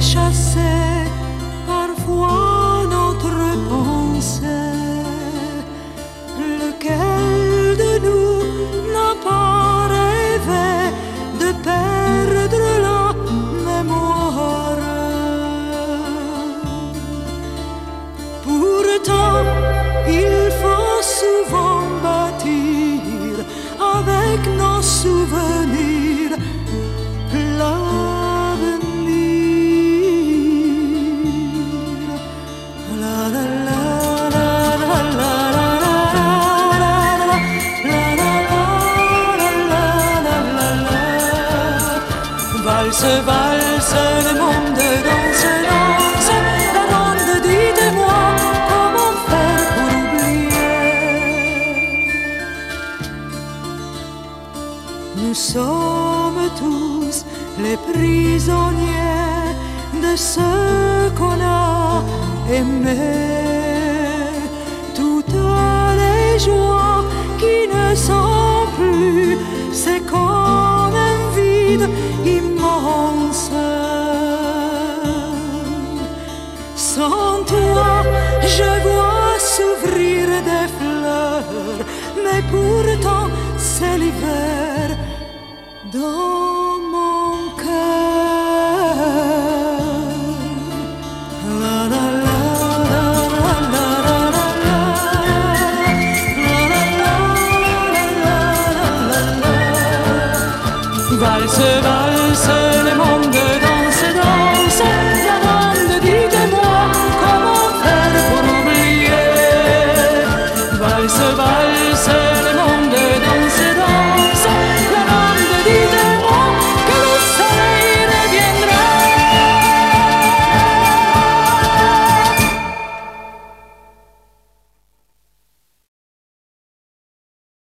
chasser parfois notre pensée. Lequel de nous n'a pas rêvé de perdre la mémoire? Pourtant, il faut souvent bâtir avec nos souvenirs l'avenir. La la la la la la la la la la. Valse, valse, le monde danse, danse. La ronde, dites-moi comment faire pour oublier. Nous sommes tous les prisonniers de ce qu'on a aimé. Toutes les joies qui ne sont plus, c'est comme un vide immense. Sans toi, je vois s'ouvrir des fleurs, mais pourtant c'est l'hiver dans